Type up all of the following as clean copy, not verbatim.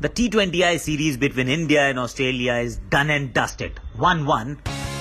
The T20I series between India and Australia is done and dusted. 1-1.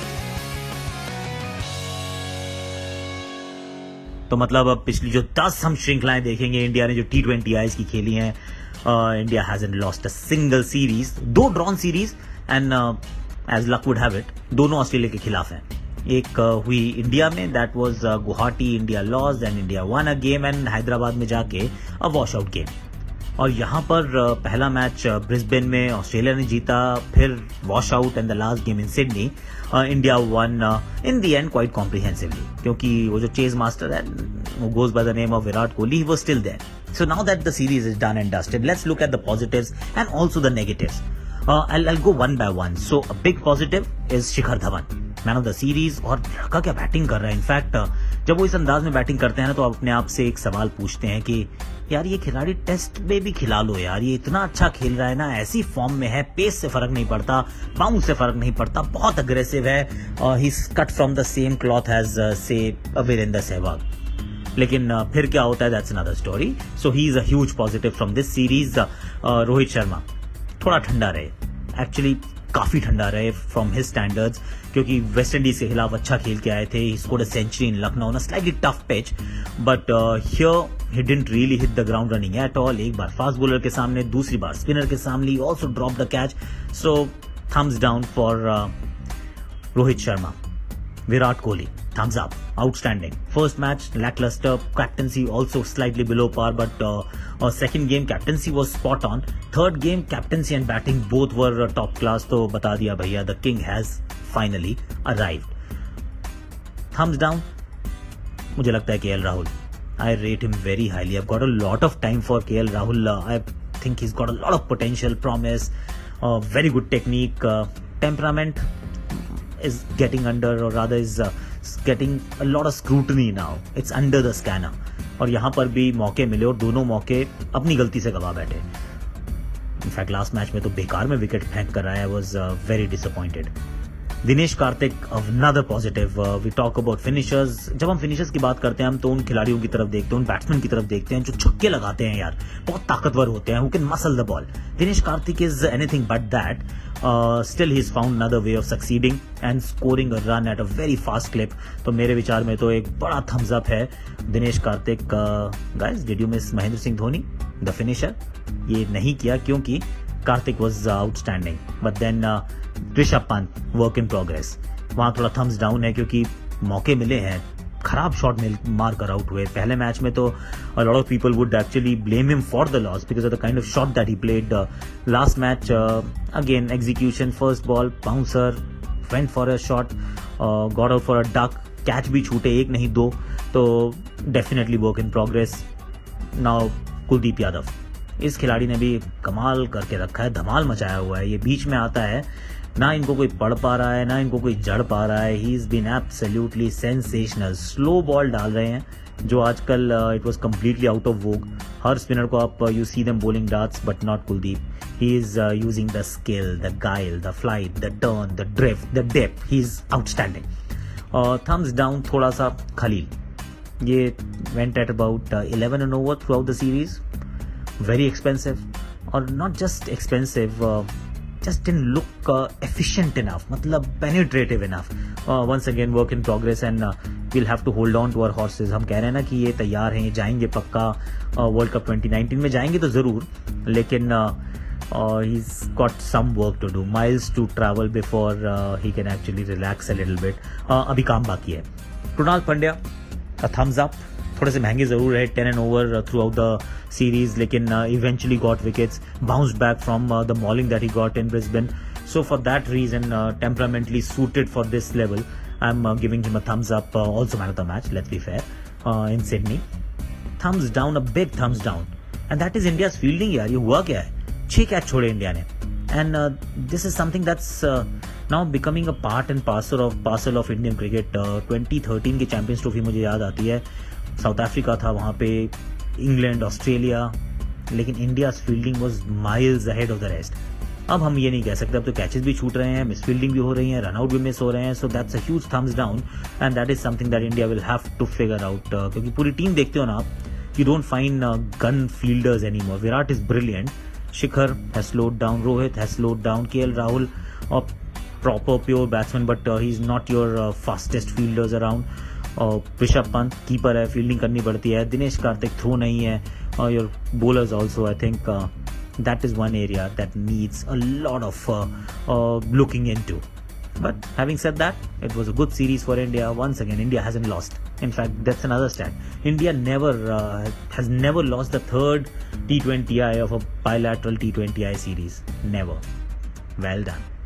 तो मतलब अब पिछली जो 10 हम श्रृंखलाएं देखेंगे इंडिया ने जो T20Is की खेली हैं, India hasn't lost a single series. 2 drawn series and as luck would have it, दोनों ऑस्ट्रेलिया के खिलाफ हैं. एक हुई इंडिया में, that was Guwahati, India lost and India won a game, and Hyderabad में जाके अ वॉश आउट गेम. और यहाँ पर पहला मैच ब्रिस्बेन में ऑस्ट्रेलिया ने जीता, फिर wash out, and the last game in Sydney India won in the end quite comprehensively, क्योंकि वो जो चेज मास्टर है वो goes by the name of Virat Kohli, he was still there. So now that the series is done and dusted, let's look at the positives and also the negatives. I'll go one by one. So a big positive is Shikhar Dhawan, man of the series. और लड़का क्या batting कर रहा है. In fact जब वो इस अंदाज में बैटिंग करते हैं ना, तो आप अपने आप से एक सवाल पूछते हैं कि यार ये खिलाड़ी टेस्ट में भी खिला लो यार, ये इतना अच्छा खेल रहा है ना, ऐसी फॉर्म में है, पेस से फर्क नहीं पड़ता, बाउंस से फर्क नहीं पड़ता, बहुत अग्रेसिव है. He is cut from the same cloth as से वीरेंद्र सहवाग. लेकिन फिर क्या होता है, that's another story. So he is a huge positive from this series. Rohit Sharma थोड़ा ठंडा रहे, एक्चुअली काफी ठंडा रहे फ्रॉम हिज स्टैंडर्ड्स, क्योंकि वेस्ट इंडीज के खिलाफ अच्छा खेल के आए थे. He scored a century in Lucknow on a slightly tough pitch, but here he didn't really hit the ground running at all. एक बार फास्ट बॉलर के सामने, दूसरी बार स्पिनर के सामने, also drop the catch. So thumbs down for Rohit Sharma. Virat Kohli, thumbs up, outstanding. First match lackluster, captaincy also slightly below par, but second game captaincy was spot on. Third game captaincy and batting both were top class. तो बता दिया भैया, the king has finally arrived. Thumbs down, मुझे लगता है KL Rahul. I rate him very highly. I've got a lot of time for KL Rahul. I think he's got a lot of potential, promise, very good technique, temperament is getting under, or rather is getting a lot of scrutiny now. It's under the scanner. और यहाँ पर भी मौके मिले और दोनों मौके अपनी गलती से गवा बैठे. इनफैक्ट लास्ट मैच में तो बेकार में विकेट फेंक कर आया. was very disappointed. Dinesh Karthik, another positive. We talk about finishers. जब हम फिनिशर्स की बात करते हैं, हम तो उन खिलाड़ियों की तरफ देखते हैं, उन बैट्समैन की तरफ देखते हैं जो छक्के लगाते हैं यार, बहुत ताकतवर होते हैं, who can muscle the ball. Dinesh Karthik is anything but that. Still he's found another way of succeeding and scoring a run at a very fast clip. तो मेरे विचार में तो एक बड़ा थम्स अप है Dinesh Karthik. Guys, did you miss Mahendra Singh Dhoni, the finisher? ये नहीं किया क्योंकि Karthik was outstanding. But then Rishabh Pant, work in progress. वहां थोड़ा थम्स डाउन है क्योंकि मौके मिले हैं, खराब शॉट मार कर आउट हुए. पहले मैच में तो a lot of people would actually blame him for the loss because of the kind of shot that he played. Last match, again execution, first ball, bouncer, went for a shot, got out for a duck, catch भी छूटे, एक नहीं दो. तो definitely work in progress. Now Kuldeep Yadav, इस खिलाड़ी ने भी कमाल करके रखा है, धमाल मचाया हुआ है. ये बीच में आता है ना, इनको कोई पढ़ पा रहा है ना इनको कोई जड़ पा रहा है. He is been absolutely sensational. Slow ball डाल रहे हैं जो आजकल it was completely out of vogue. हर स्पिनर को आप you see them bowling darts, but not Kuldeep. He is using the skill, the guile, the flight, the turn, the drift, the depth. He is outstanding. Thumbs down थोड़ा सा खलील. ये went at about 11 and over throughout the series. Very expensive, or not just expensive, just didn't look efficient enough, मतलब penetrative enough. Once again work in progress, and we'll have to hold on to our horses. हम कह रहे हैं ना कि ये तैयार हैं, ये जाएंगे पक्का. वर्ल्ड कप 2019 में जाएंगे तो जरूर, लेकिन he's got some work to do, miles to travel before he can actually relax a little bit. अभी काम बाकी है. Krunal Pandya, a thumbs up. थोड़े से महंगे जरूर है, 10 and over throughout the series, लेकिन eventually got wickets, bounced back from the mauling that he got in Brisbane. So for that reason, temperamentally suited for this level, I am giving him a thumbs up. Also man of the match, let's be fair, in Sydney. Thumbs down, a big thumbs down, and that is India's fielding. यार ये हुआ क्या है, 6 catch छोड़े India ने, and this is something that's now becoming a part and parcel of Indian cricket. 2013 की champions trophy मुझे याद आती है. साउथ अफ्रीका था वहाँ पे, इंग्लैंड, ऑस्ट्रेलिया, लेकिन India's fielding was miles ahead of the rest. अब हम ये नहीं कह सकते, अब तो कैचेस भी छूट रहे हैं, मिस फील्डिंग भी हो रही है, रनआउट भी मिस हो रहे हैं. So that's a huge thumbs down, and that is something that India will have to figure out. क्योंकि पूरी टीम देखते हो ना आप, you don't find gun fielders anymore. Virat is brilliant, Shikhar has slowed down, Rohit has slowed down, KL Rahul, a proper pure batsman, but he's not your fastest fielders around. Rishabh Pant keeper है, fielding करनी पड़ती है. Dinesh Karthik throw नहीं है. Your bowlers also, I think that is one area that needs a lot of looking into. But having said that, it was a good series for India. Once again, India hasn't lost. In fact, that's another stat. India has never lost the third T20I of a bilateral T20I series. Never. Well done.